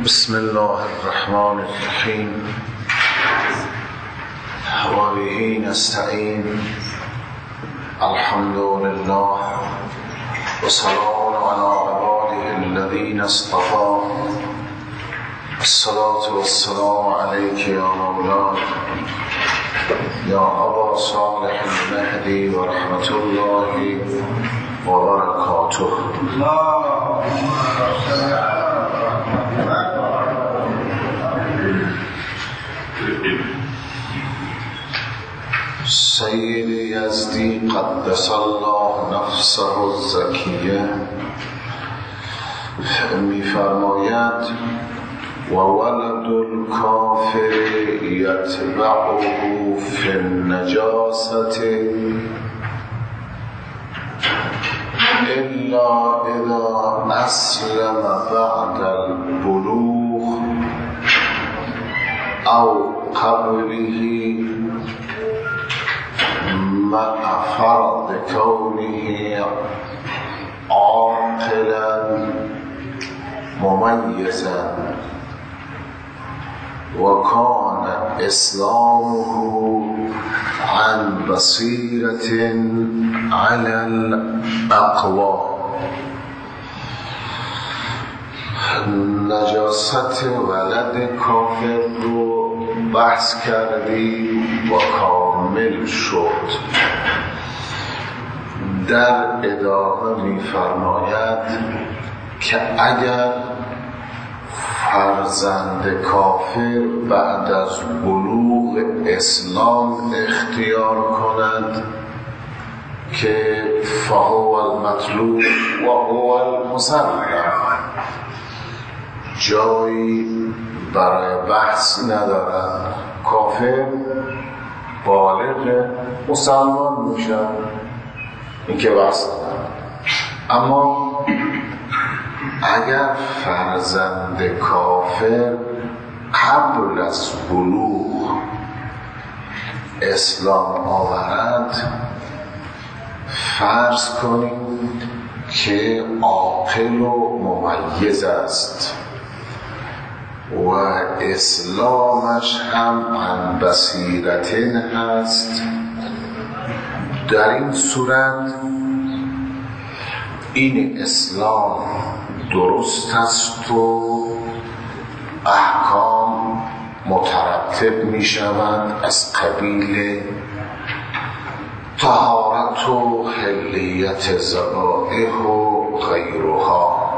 بسم الله الرحمن الرحیم و به نستعین. الحمد لله و سلام علی عباده الذین اصطفى. الصلاة والسلام علیک یا مولانا یا ابا صالح المهدی و رحمت الله و برکاته. سید یزدی قدس الله نفسه الزکیه می‌فرماید و ولد الکافر یتبعه فی النجاسة الا اذا اسلم بعد البلوغ او قبله مع فرض كونه عاقلا مميزا وكان إسلامه عن بصيرة على الأقوى. نجاست ولد کافر رو بحث کردی و کامل شد. در ادامه می‌فرماید که اگر فرزند کافر بعد از بلوغ اسلام اختیار کند که فهو المطلوب و هو المسلم، جایی برای بحث ندارد. کافر بالغ مسلمان میشه، این که بحث ندارد. اما اگر فرزند کافر قبل از بلوغ اسلام آورد، فرض کنیم که عاقل و ممیز است و اسلامش هم عن بصیرتین هست، در این صورت این اسلام درست است و احکام مترتب می شود از قبیل طهارت و حلیت ذبائح و غیرها.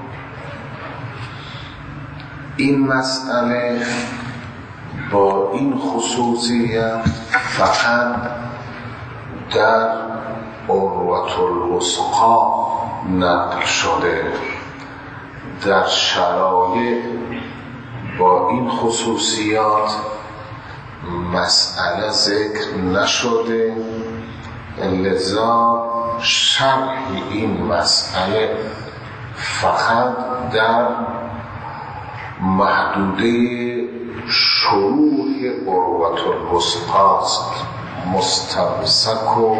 این مسئله با این خصوصیت فقط در عروة الوثقی نقل شده، در شرایع با این خصوصیات مسئله ذکر نشده، لذا شرح این مسئله فقط در محدوده شروع عروة الوثقی است. مستمسک و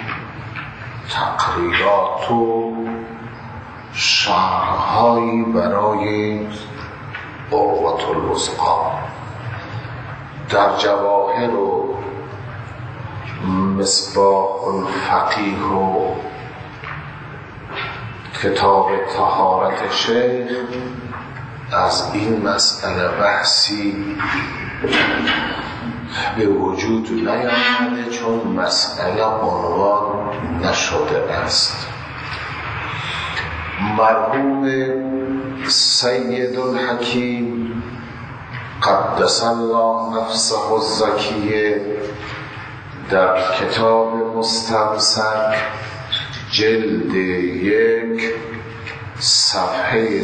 تقریرات و شرح‌هایی برای عروة الوثقی در جواهر و مصباح الفقیه و کتاب طهارت شیخ از این مسئله بحثی به وجود نیامده، چون مسئله عنوان نشده است. مرحوم سید الحکیم قدس الله نفسه الزکیه در کتاب مستمسک جلد 1 صفحه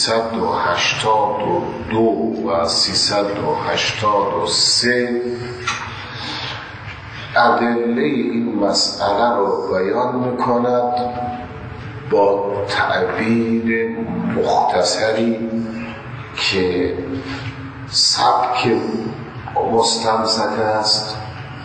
382 و 383 ادله این مسئله رو بیان می‌کند با تعبیر مختصری که سبک مستمسک است.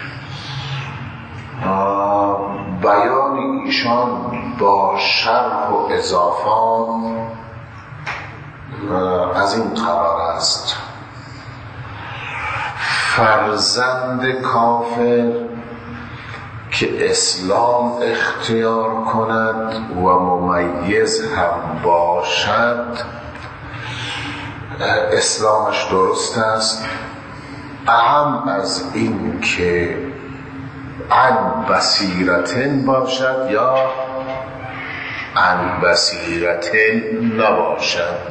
بیان ایشان با شرح و اضافات از این قرار است: فرزند کافر که اسلام اختیار کند و ممیز هم باشد، اسلامش درست است، اهم از این که عن بصیرتن باشد یا عن بصیرتن نباشد.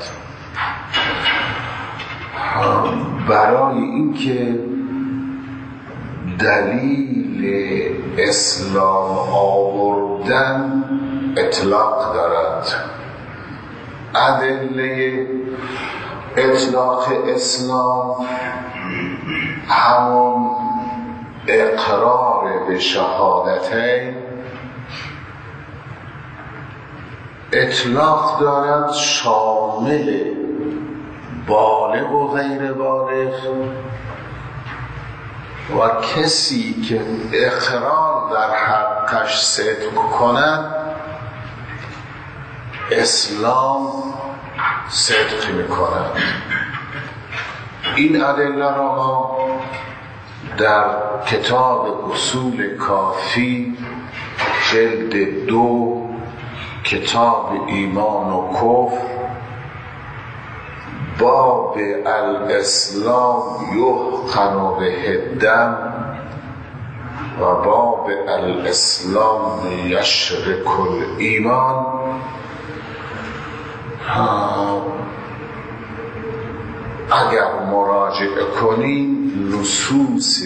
برای اینکه دلیل اسلام آوردن اطلاق دارد. ادله اطلاق اسلام همون اقرار به شهادتین، اطلاق دارد شامل بالغ و غیر بالغ و کسی که اقرار در حقش صدق کند اسلام صدق می‌کند. این ادله را ما در کتاب اصول کافی جلد 2 کتاب ایمان و کفر باب الاسلام یحقن به الدم و باب الاسلام یشرک الایمان اگر مراجعه کنیم نصوص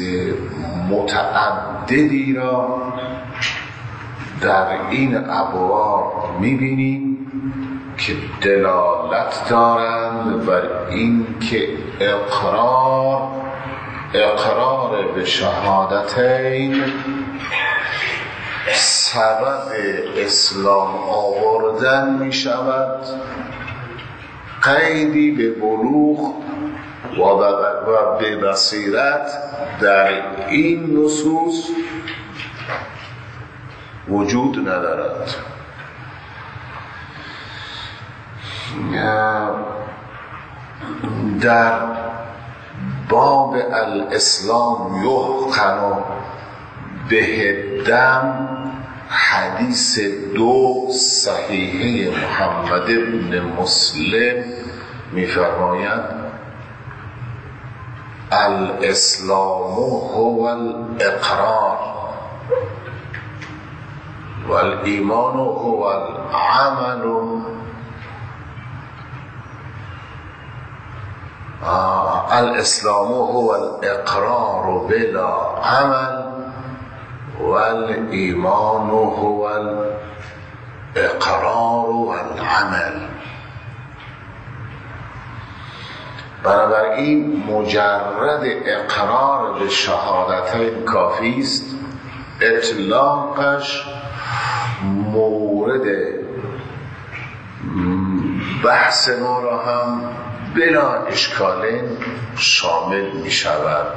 متعددی را در این ابواب می‌بینیم که دلالت دارند بر این که اقرار به شهادتین سبب اسلام آوردن می شود، قیدی به بلوغ و به بصیرت در این نصوص وجود ندارد. در باب الاسلام یحقن به الدم حدیث 2 صحیحه محمد بن مسلم می‌فرماید الاسلام هو الاقرار والایمان هو العمل. الاسلام هو الاقرار بلا عمل والایمان هو الاقرار والعمل. بنابراین مجرد اقرار به شهادتین کافی است، اطلاقش مورد بحث ما را هم بلا اشکال شامل می شود.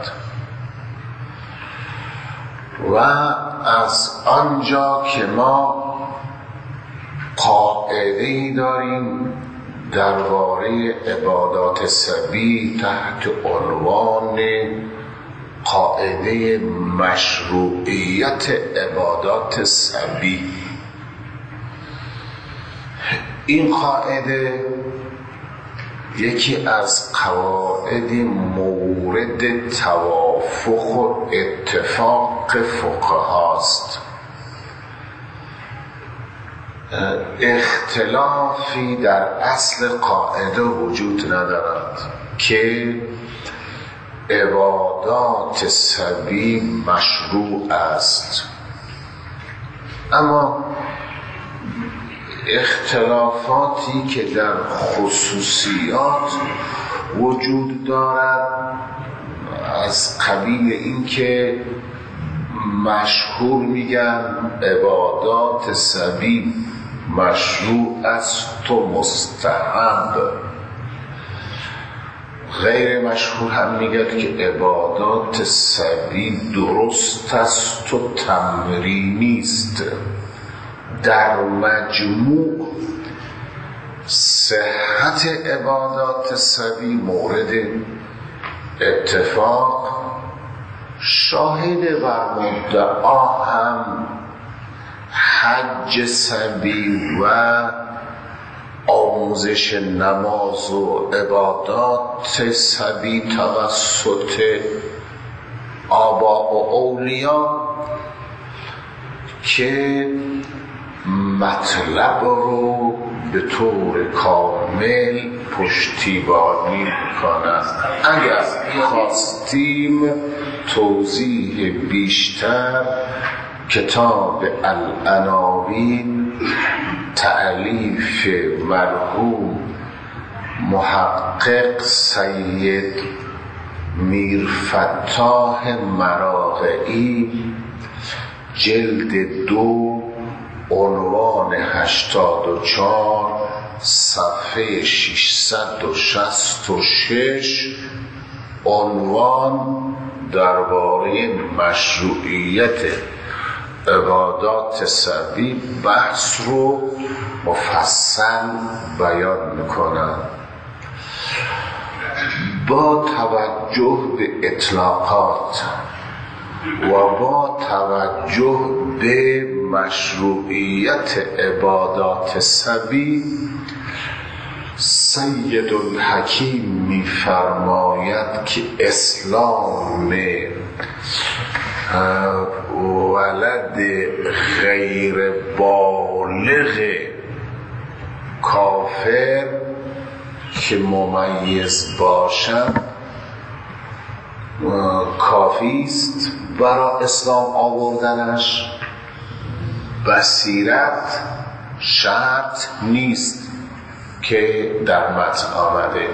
و از آنجا که ما قاعده‌ای داریم درباره عبادات سبی تحت عنوان قاعده مشروعیت عبادات سبی، این قاعده یکی از قواعد مورد توافق و اتفاق فقهاست. اختلافی در اصل قاعده وجود ندارد که عبادات سبی مشروع است، اما اختلافاتی که در خصوصیات وجود دارد از قبیل این که مشهور میگن عبادات سبی مشروع است و مستحب، غیر مشهور هم میگن که عبادات سبی درست است و تمرینی است. در مجموع صحت عبادات صبی مورد اتفاق، شاهد بر مدعا هم حج صبی و آموزش نماز و عبادات صبی توسط آبا و اولیا که مطلب رو به طور کامل پشتیبانی می‌کند. اگر خواستیم توضیح بیشتر، کتاب العناوین تألیف مرحوم محقق سید میرفتاح مراغعی، جلد 2، عنوان 84، صفحه 666، عنوان درباره مشروعیت عبادات صبی بحث رو مفصل بیان میکنن. با توجه به اطلاقات و با توجه به مشروعیت عبادات صبی، سید الحکیم می‌فرماید که اسلام ولد غیر بالغ کافر که ممیز باشد کافی است برای اسلام آوردنش. بصیرت شرط نیست که در متن آمده،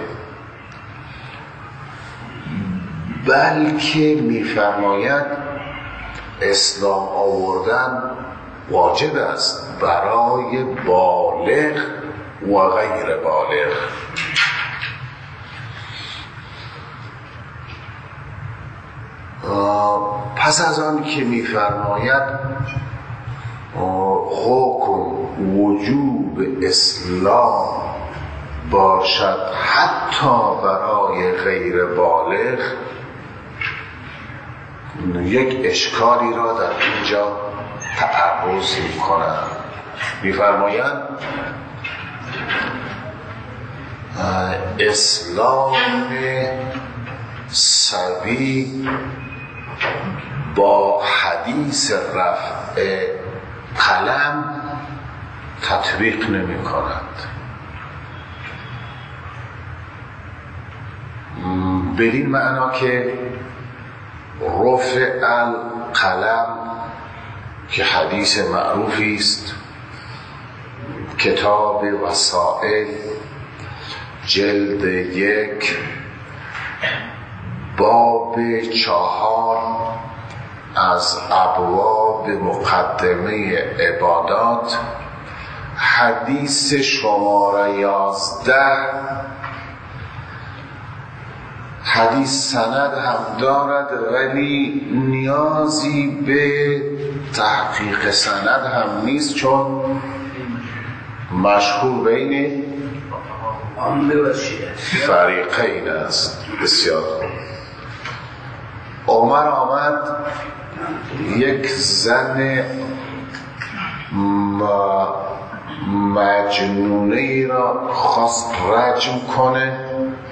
بلکه می‌فرماید اسلام آوردن واجب است برای بالغ و غیر بالغ. پس از آن که می‌فرماید حکم وجوب اسلام باشد حتی برای غیر بالغ، یک اشکالی را در اینجا تعرض می‌کنند. می‌فرمایند اسلام صبی با حدیث رفع قلم تطبیق نمی کند. بدین معنا که رفع القلم که حدیث معروفی است، کتاب وسائل جلد 1 باب 4 از ابواب مقدمه عبادات، حدیث شماره 11. حدیث سند هم دارد ولی نیازی به تحقیق سند هم نیست، چون مشهور بین فریقین است. بسیار عمر آمد یک زن مجنونه ای را خواست رجم کنه.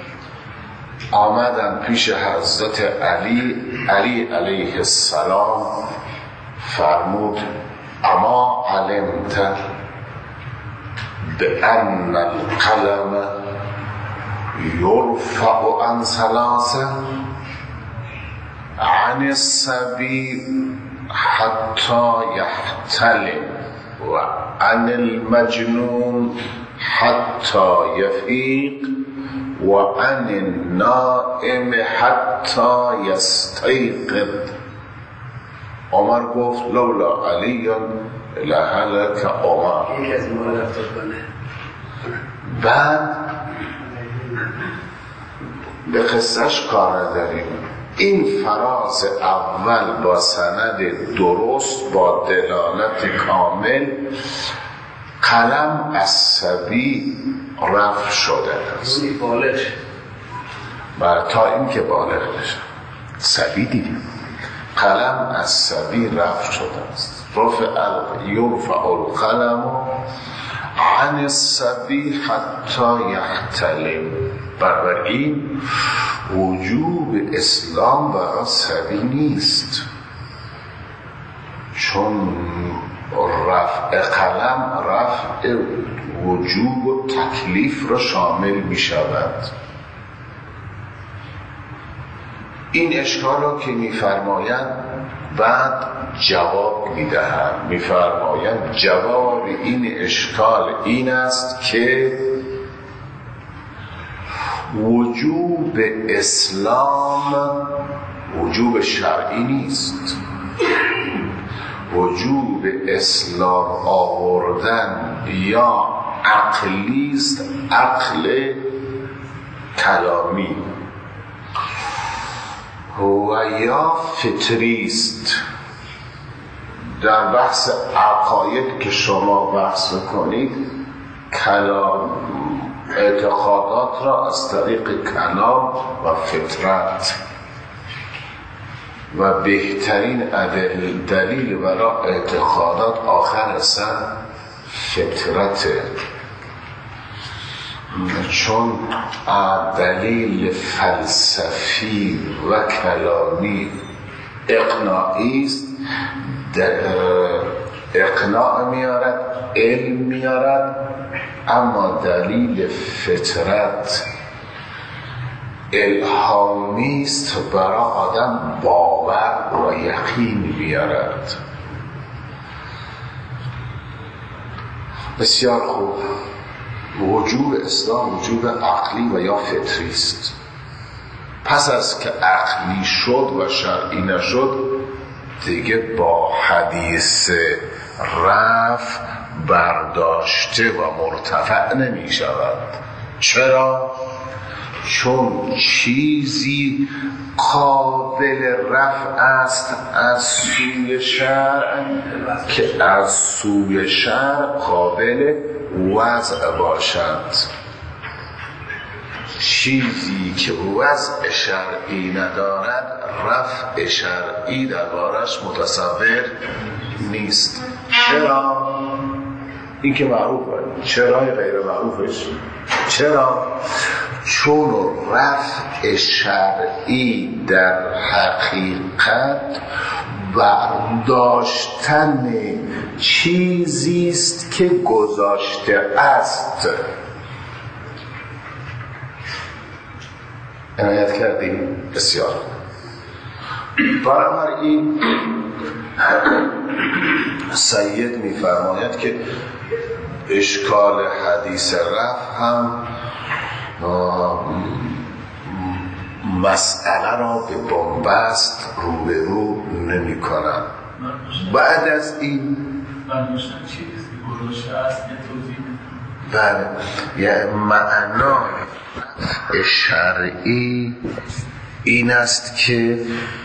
آمدن پیش حضرت علی علیه السلام، فرمود اما علمت بأن القلم يرفع عن ثلاثة، عن الصبي حتى يحتلم، وعن المجنون حتى يفيق، وعن النائم حتى يستيقظ. عمر گفت لولا علی لهلك عمر. بعد به قصهش کار نداریم. این فراز اول با سند درست با دلالت کامل، قلم از صبی رفع شده است تا این که بالغ بشه. صبی دیگه قلم از صبی رفع شده است. یرفع القلم عن الصبی حتی یحتلم. بنابراین وجوب اسلام برای صبی نیست، چون رفع قلم رفع وجوب و تکلیف را شامل می شود. این اشکال را که می فرمایند بعد جواب می دهند. می فرمایند جواب این اشکال این است که وجوب اسلام وجوب شرعی نیست. وجوب اسلام آوردن یا عقلی است، عقل کلامی، و یا فطری است. در بحث عقاید که شما بحث کنید کلام اعتقادات را از طریق کلام و فطرت و بهترین دلیل برای اعتقادات آخر اصلا فطرته، چون دلیل فلسفی و کلامی اقناعی است، اقناع میارد، علم میارد، اما دلیل فطرت الهامی است، برای آدم باور و یقین بیارد. بسیار خوب. وجوب اسلام وجوب عقلی و یا فطری است. پس از که عقلی شد و شرعی نشد دیگه با حدیث رفع برداشته و مرتفع نمی شود. چرا؟ چون چیزی قابل رفع است از سوی شرع که از سوی شرع قابل وضع باشد. چیزی که وضع شرعی ندارد رفع شرعی دربارش متصور نیست. چرا؟ این که معروفه. چرا غیر معروفش؟ چرا؟ چون رفع شرعی در حقیقت برداشتن چیزی است که گذاشته است. عنایت کردیم؟ بسیار. بنابراین سید می‌فرماید که اشکال حدیث رفع هم مسئله را به بنبست روبرو نمی کنم. بعد از این بله، یعنی معنای شرعی این است که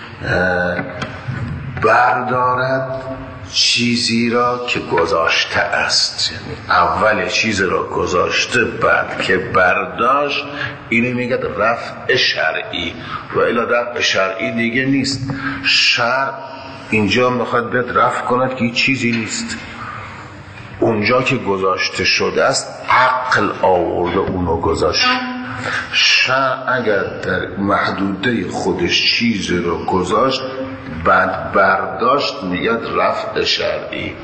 بردارد چیزی را که گذاشته است. یعنی اول چیز را گذاشته بعد که برداشت، اینه میگه رفع شرعی. و الی رفع شرعی دیگه نیست. شرع اینجا میخواد بیاد رفع کند که چیزی نیست. اونجا که گذاشته شده است عقل آورده اونو گذاشت. شرع اگر در محدوده خودش چیز رو گذاشت بعد برداشت میاد رفع شرعی.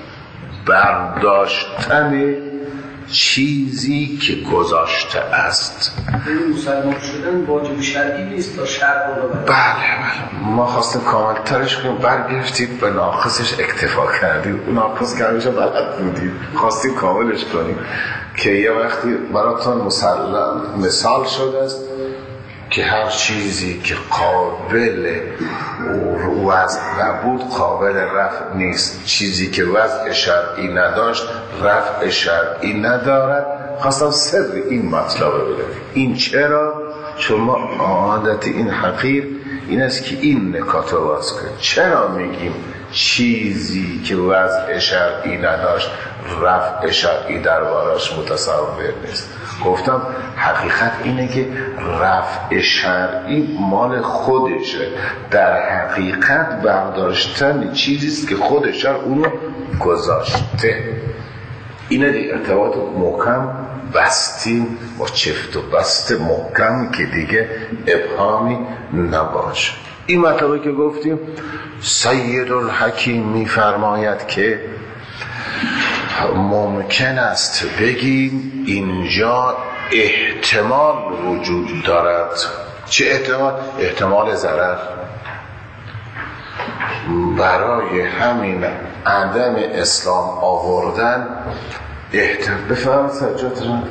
برداشتن چیزی که گذاشته است. این مسلمان شدن واجب شرعی نیست تا شرع رو ببرد. بله ما خواستیم کامل ترش کنیم، برگرفتید به ناقصش اکتفا کردیم. ناقص کردیش رو بلد بودیم، خواستیم کاملش کنیم که یه وقتی براتون مثال شده است که هر چیزی که قابل وضع نبود قابل رفع نیست. چیزی که وضع شرعی نداشت رفع شرعی ندارد. خواستم سر این مطلب بگم. این چرا؟ چون ما عادت این حقیر این است که این نکات رو باز کنیم. چرا میگیم چیزی که وضع شرعی نداشت رفع شرعی دربارش متصور نیست؟ گفتم حقیقت اینه که رفع شرعی مال خودشه، در حقیقت برداشتن چیزیست که خود شرع اونو گذاشته. اینه دیگه ارتباط محکم بستیم با چفت و بست محکم که دیگه ابهامی نباشه. این مطلبی که گفتیم سید الحکیم میفرماید که ممکن است بگیم اینجا احتمال وجود دارد. چه احتمال؟ احتمال ضرر. برای همین عدم اسلام آوردن بفرمایید سجاد را.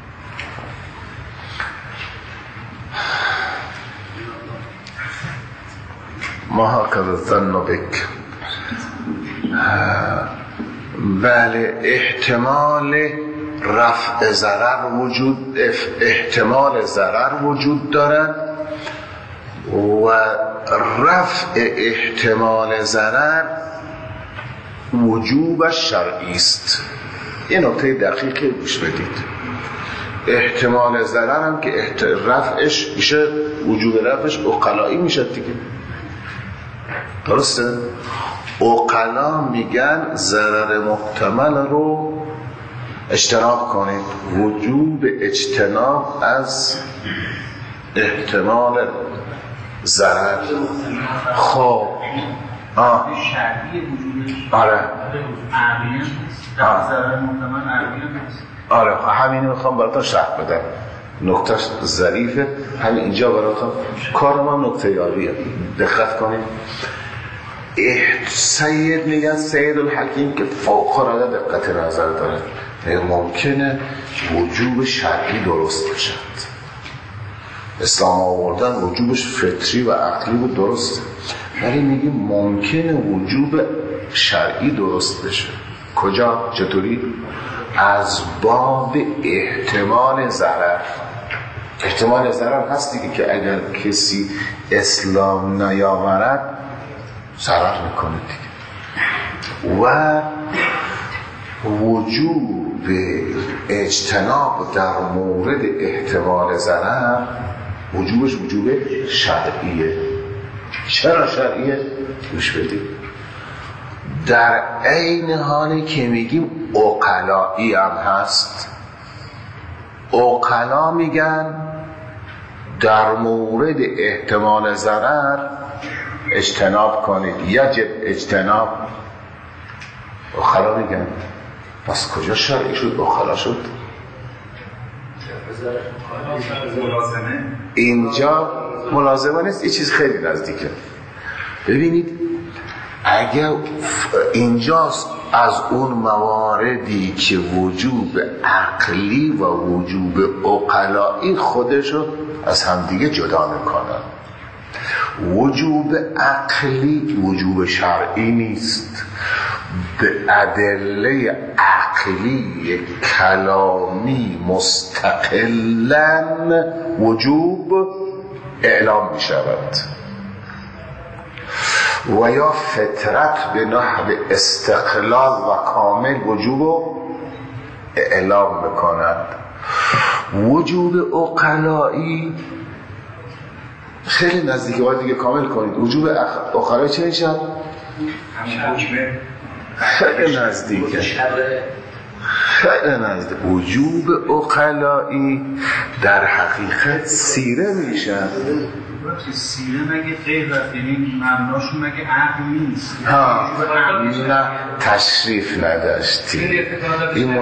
ما هکذا ظن بک. بله، احتمال رفع ضرر احتمال ضرر وجود دارد و رفع احتمال ضرر وجوبش شرعی است. یه نکته دقیقی گوش بدید. احتمال ضرر هم که رفعش میشه، وجوب رفعش عقلایی میشه دیگه، درسته؟ عقلا میگن ضرر محتمل رو اجتناب کنید، وجوب اجتناب از احتمال ضرر. خب شرعی وجودش آره عقلی ضرر محتمل عقلی نیست. آره همینی میخوام براتون شرح بدم. نکتهش ظریفه، همین اینجا براتون کار ما نکته یاریه. دقت کنید. سید میگن سید الحکیم که فوق العاده دقت نظر داره، ممکنه وجوب شرعی درست باشد. اسلام آوردن وجوبش فطری و عقلی بود، درست، ولی میگیم ممکنه وجوب شرعی درست بشه. کجا؟ چطوری؟ از باب احتمال ضرر. احتمال ضرر هست دیگه که اگر کسی اسلام نیاورد ضرر میکنه دیگه. و وجوب اجتناب در مورد احتمال ضرر وجوبش وجوب شرعیه. چرا شرعیه؟ گوش بدید. در عین حالی که میگیم عقلایی هم هست. عقلا میگن در مورد احتمال ضرر اجتناب کنید، یجب اجتناب. عقلا میگن. پس کجا شرعی شد؟ عقلا شد. اینجا ملازمه نیست، این چیز خیلی نزدیکه. ببینید اگر اینجاست از اون مواردی که وجوب عقلی و وجوب عقلایی خودشو از همدیگه جدا میکنن. وجوب عقلی وجوب شرعی نیست، به ادله عقلی کلامی مستقلاً وجوب اعلام می شود و یا فطرت به نحو استقلال و کامل وجوب اعلام میکند. وجوب عقلایی خیلی نزدیکه، باید دیگه کامل کنید. وجوب عقلایی چه میشه؟ خیلی نزدیکه، خیلی نزدیک. وجوب عقلایی در حقیقت سیره میشه. سیره مگه غیر است، یعنی مبناشون مگه عقل نیست؟ نه تشریف نداشتی. این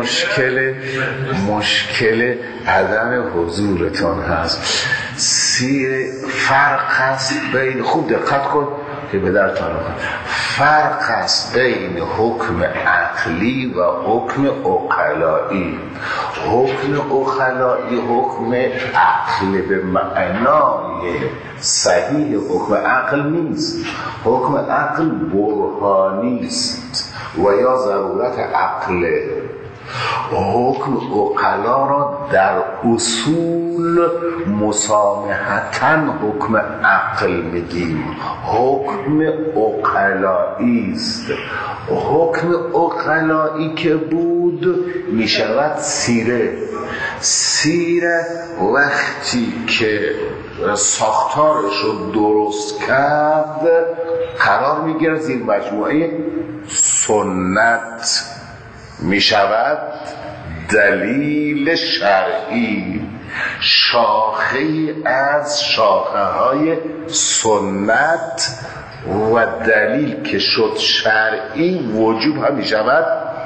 مشکل عدم حضورتون هست. سیره فرق هست بین، خوب دقت کن که به در تانو کن، فرق هست بین حکم عقلی و حکم عقلایی. حکم عقلایی حکم عقل به معنای صحیح حکم عقل نیست. حکم عقل برهانی است و یا ضرورت عقله. حکم عقلا را در اصول مسامحتاً حکم عقل میگیم. حکم عقلایی است. حکم عقلایی که بود میشود سیره. سیره وقتی که ساختارش رو درست کرد قرار میگیره زیر مجموعه سنت، میشود دلیل شرعی، شاخه از شاخه های سنت و دلیل که شد شرعی وجوب هم میشود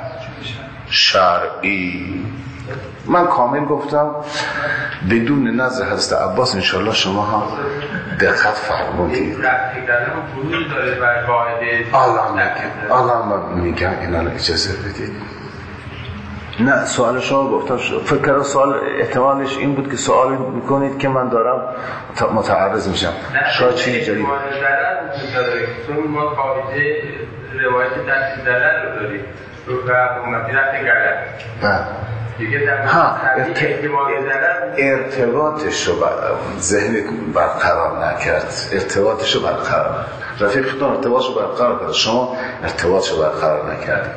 شرعی. من کامل گفتم بدون نظر حضرت عباس، انشالله شما هم دقت فرمودید. الان میگم اینا اجازه بدید. نه سوال شما گفتم فکر کنم سوال احتمالش این بود که سوال میکنید که من دارم متعرض میشم. شاید چی جایی چون ما قاعده روایت دست ضرر رو داریم رو امتی رفت گلت دیگه ارتباطش رو ذهن برقرار نکرد، ارتباطش رو برقرار رفیق خودتون ارتباطش رو برقرار کرد، شما ارتباطش رو برقرار نکرد.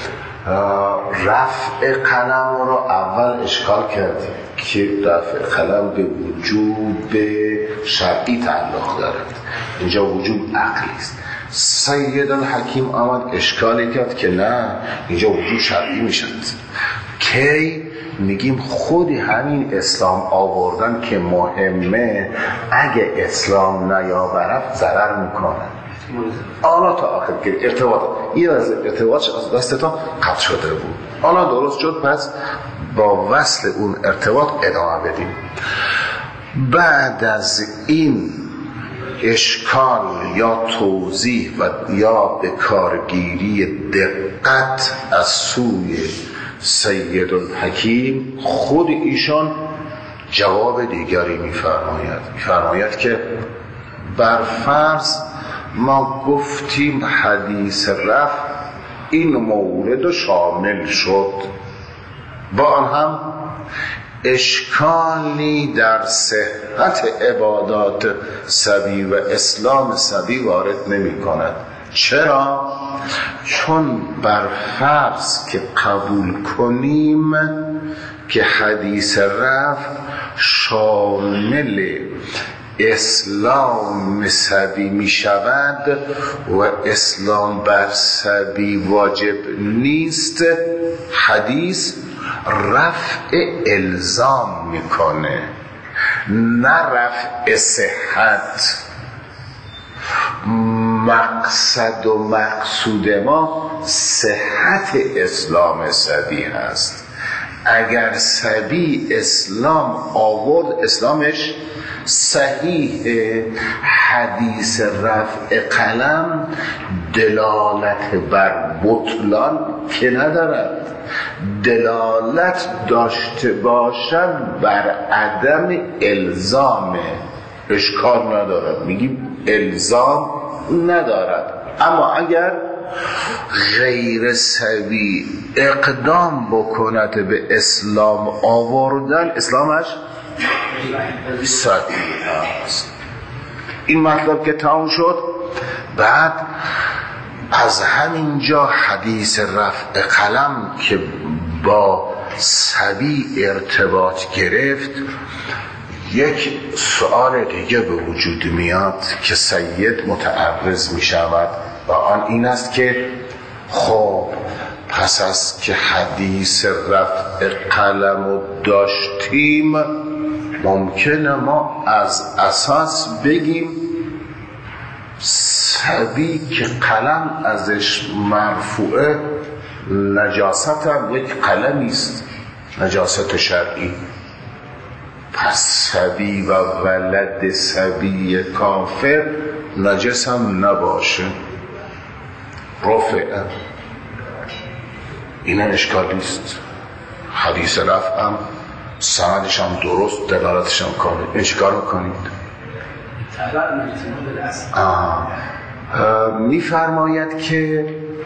رفع قلم رو اول اشکال کردیم که رفع قلم به وجوب شرعی تعلق دارد، اینجا وجوب عقلی است. سید الحکیم آمد اشکالی کرد که نه اینجا وجوب شرعی میشد. کی میگیم خود همین اسلام آوردن که مهمه، اگه اسلام نیاورد ضرر میکنه. آنا تا آخر که ارتباط این از ارتباطش از دستتان قطع شده بود، آنا درست شد، پس با وصل اون ارتباط ادامه بدیم. بعد از این اشکال یا توضیح و یا به کارگیری دقت از سوی سید الحکیم، خود ایشان جواب دیگری میفرماید که برفرض ما گفتیم حدیث رفع این مورد شامل شد، با آن هم اشکالی در صحت عبادات صبی و اسلام صبی وارد نمی کند. چرا؟ چون برفرض که قبول کنیم که حدیث رفع شامل اسلام صبی می شود و اسلام بر صبی واجب نیست، حدیث رفع الزام میکنه نه رفع صحت. مقصد و مقصود ما صحت اسلام صبی هست. اگر صبی اسلام آورد اسلامش صحیح، حدیث رفع قلم دلالت بر بطلان که ندارد، دلالت داشته باشد بر عدم الزام، اشکال ندارد، میگیم الزام ندارد. اما اگر غیر صبی اقدام بکند به اسلام آوردن، اسلامش صحیح است. این مطلب که تمام شد، بعد از همینجا حدیث رفع قلم که با صبی ارتباط گرفت، یک سؤال دیگه به وجود میاد که سید متعرض می شود و آن این است که خب پس از که حدیث رفع قلم رو داشتیم، ممکنه ما از اساس بگیم صبی که قلم ازش مرفوعه نجاست هم یک قلمی است، نجاست شرعی. پس صبی و ولد صبی کافر نجس هم نباشه، رفعه، این اشکالیست. حدیث رفع هم سندش هم درست، دلالتش هم کامل. این چیکار میکنید؟ میفرماید که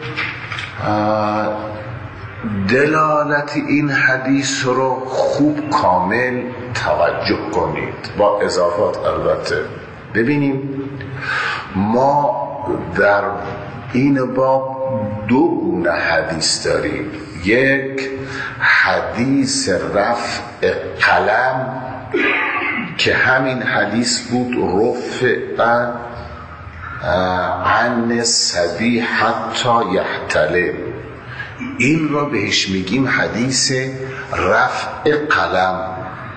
دلالت این حدیث رو خوب کامل توجه کنید، با اضافات البته. ببینیم ما در این باب دو گونه حدیث داریم، یک حدیث رفع قلم که همین حدیث بود رفع عن صبی حتی یحتلم، این را بهش میگیم حدیث رفع قلم.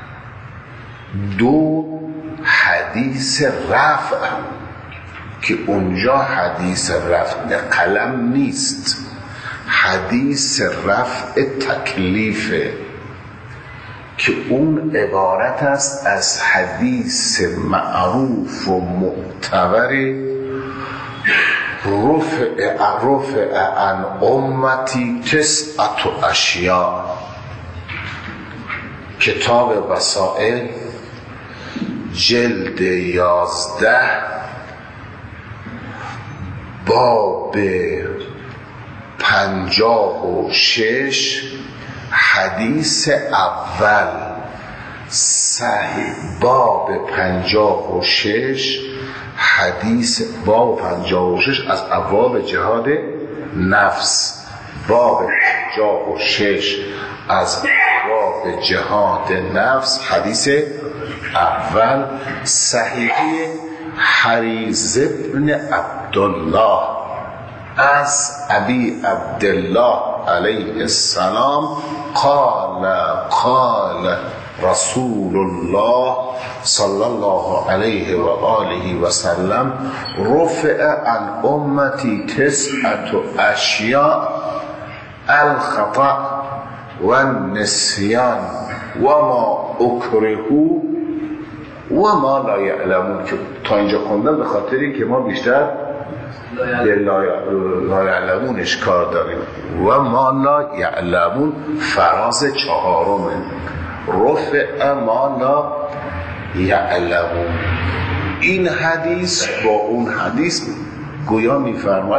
دو حدیث رفع که اونجا حدیث رفع قلم نیست، حدیث رفع تکلیفه که اون عبارت است از حدیث معروف و معتبر رفع عن امتی تسعة اشیاء، کتاب وسائل جلد 11 باب 56 حدیث اول صحیح، باب 56 حدیث باب 56 از ابواب جهاد نفس، باب 56 از ابواب جهاد نفس، حدیث اول صحیح حریز ابن عبدالله از ابی عبدالله علیه السلام قال رسول الله صلی الله علیه و آله و سلم رفع عن امتی تسعة اشیاء الخطأ و النسیان و ما اکرهوا و ما لا یعلمون، که تا اینجا خوندم به خاطری که ما بیشتر لا یعلمونش کار داریم. و ما لا یعلمون فراز چهارمه، رفع ما لا یعلمون. این حدیث با اون حدیث گویا میفرماید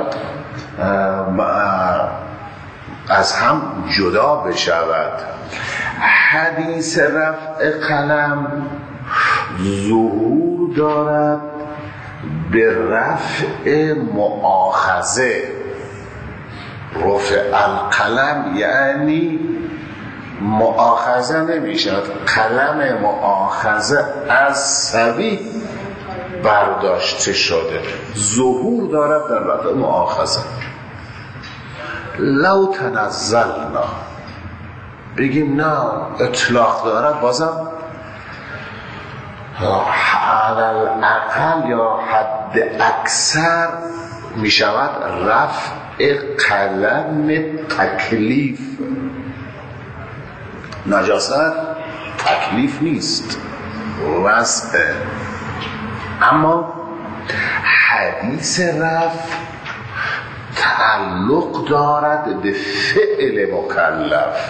از هم جدا بشود. حدیث رفع قلم ظهور دارد به رفع مؤاخذه. رفع القلم یعنی مؤاخذه نمیشد، قلم مؤاخذه از صبی برداشته شده، ظهور دارد در رفع مؤاخذه. لو تنزلنا بگیم نه اطلاق دارد، بازم اقل یا حد اکثر می شود رفع قلم تکلیف. نجاست تکلیف نیست، وضع. اما حدیث رفع تعلق دارد به فعل مکلف،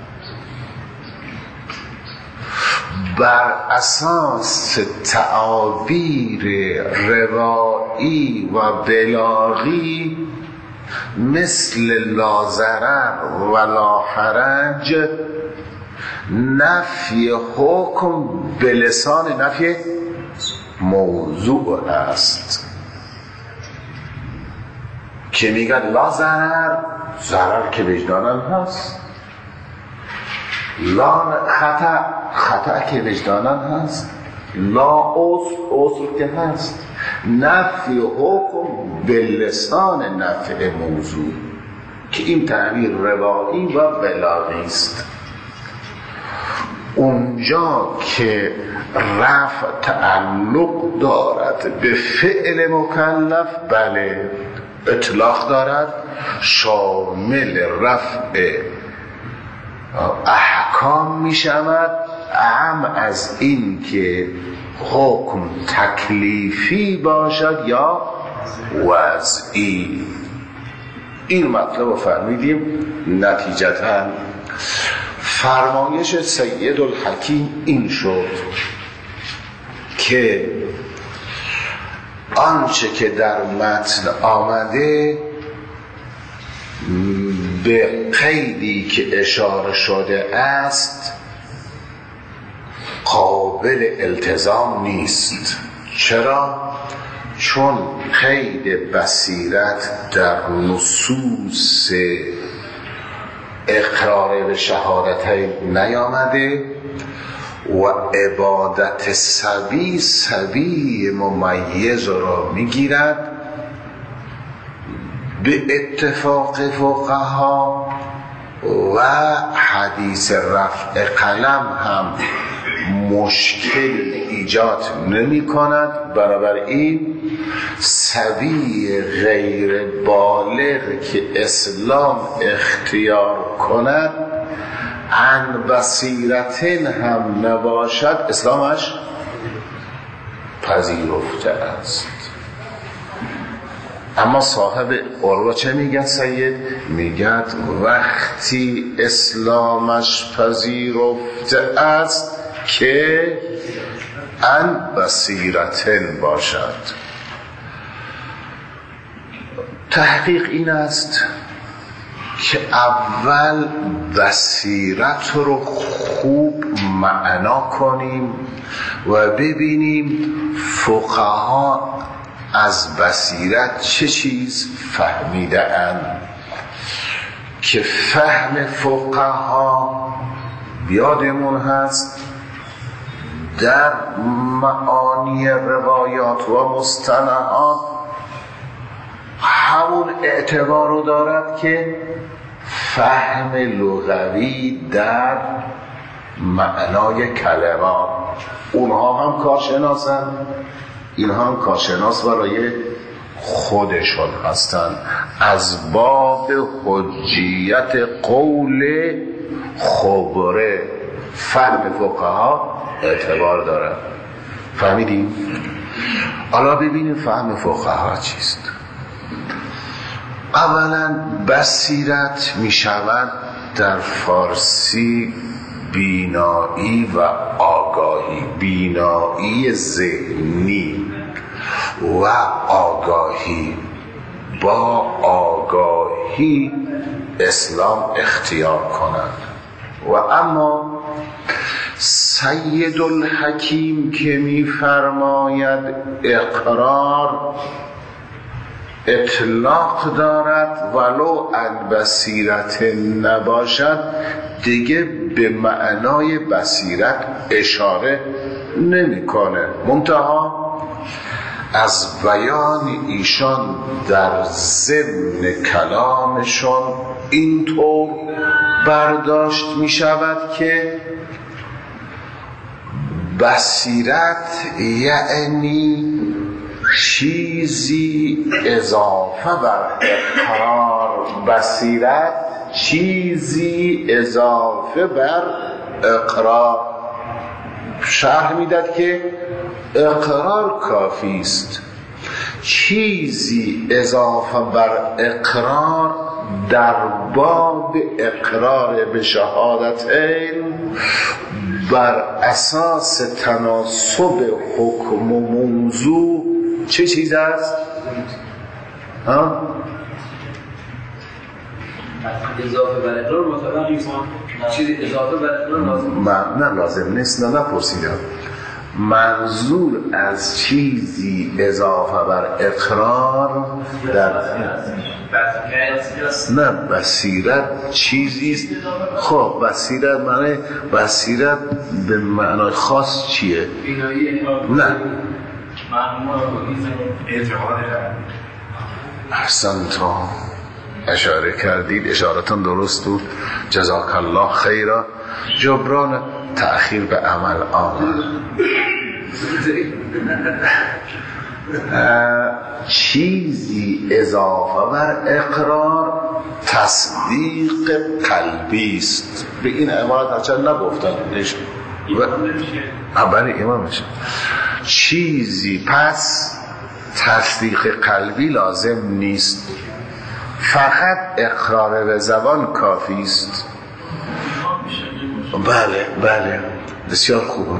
بر اساس تعابیر روایی و بلاغی مثل لا ضرر و لا حرج نفی حکم به لسان نفی موضوع است که میگن لا ضرر، ضرر که وجدانن هست، لا خطا که وجدانن هست، لا عذر که هست، نفی حکم به لسان نفی موضوع که این تعبیر روایی و بلاغی است. اونجا که رفع تعلق دارد به فعل مکلف، بله اطلاق دارد، شامل رفع احکام می شود، اهم از این که حکم تکلیفی باشد یا وضعی. این مطلب رو فرمیدیم. نتیجتاً فرمایش سید الحکیم این شد که آنچه که در متن آمده به قیدی که اشاره شده است قابل التزام نیست. چرا؟ چون قید بصیرت در نصوص اقرار به شهادتین نیامده و عبادت سبی ممیز را میگیرد. به اتفاق فقها و حدیث رفع قلم هم مشکل ایجاد نمی کند. برابر این سبی غیر بالغ که اسلام اختیار کند عن بصیرتن هم نباشد، اسلامش پذیرفته است. اما صاحب عروه چه میگن سید؟ میگن وقتی اسلامش پذیرفته است که عن بصیرتن باشد. تحقیق این است که اول بصیرت رو خوب معنا کنیم و ببینیم فقها از بصیرت چه چیز فهمیده اند که فهم فقها بیادمون هست در معانی روایات و مصطلحات همون اعتبار رو دارد که فهم لغوی در معنای کلمات. اونها هم کارشناسن، اینها هم کارشناس برای خودشون هستن. از باب حجیت قول خبره فهم فقها اعتبار دارد. فهمیدیم؟ حالا ببینیم فهم فقها چیست. اولا بصیرت می شود در فارسی بینایی و آگاهی، بینایی ذهنی و آگاهی. با آگاهی اسلام اختیار کند. و اما سید الحکیم که می فرماید اقرار اطلاق دارد ولو عن بصیرت نباشد، دیگه به معنای بصیرت اشاره نمیکنه. منتها از بیان ایشان در ضمن کلامشون اینطور برداشت می شود که بصیرت یعنی چیزی اضافه بر اقرار. بصیرت چیزی اضافه بر اقرار. شرح میداد که اقرار کافی است. چیزی اضافه بر اقرار در باب اقرار به شهادتین بر اساس تناسب حکم و موضوع چه چیز است؟ اضافه بر اقرار مطابق چیزی اضافه بر اقرار لازم نه لازم نیست. نه نپرسیدم. منظور از چیزی اضافه بر اقرار در نه بصیرت چیزیست. خب بصیرت معنی بصیرت به معنای خاص چیه؟ نه احسنتم، اشاره کردید، اشارتون درست بود، جزاک الله خیرا. جبران تأخیر به عمل آمد. چیزی اضافه بر اقرار تصدیق قلبی است. به این عبارت هرچند نگفتن بله امامش چیزی پس تصدیق قلبی لازم نیست، فقط اقرار به زبان کافی است. بله بله بسیار خوبه.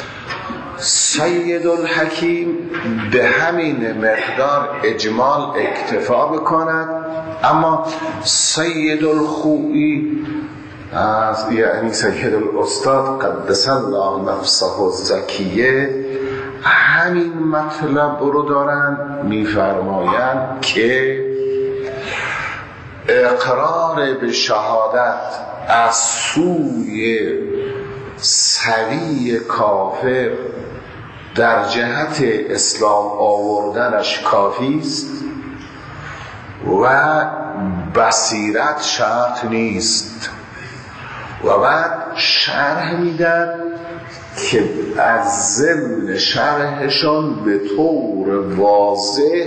سید الحکیم به همین مقدار اجمال اکتفا بکند، اما سید الخوئی یعنی سید الاستاد قدس الله نفسه الزکیه همین مطلب رو دارن میفرمایند که اقرار به شهادت از سوی سوی کافر در جهت اسلام آوردنش کافی است و بصیرت شرط نیست. و بعد شرح میدن که از ضمن شرحشان به طور واضح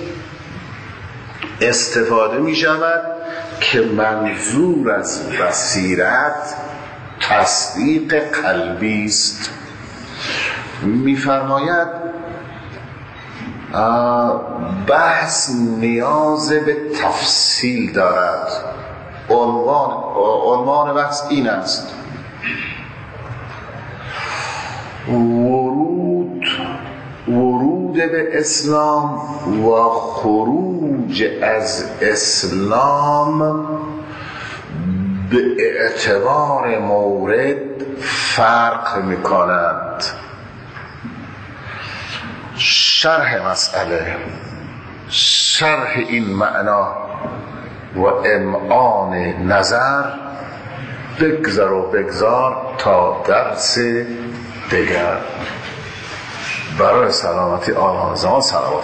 استفاده می شود که منظور از بصیرت تصدیق قلبی است. می فرماید بحث نیاز به تفصیل دارد. عنوان بحث این است: ورود به اسلام و خروج از اسلام به اعتبار مورد فرق می‌کنند. شرح مسئله، شرح این معنا و امعان نظر بگذار تا درس دیگر. برای سلامتی آن زمان صلوات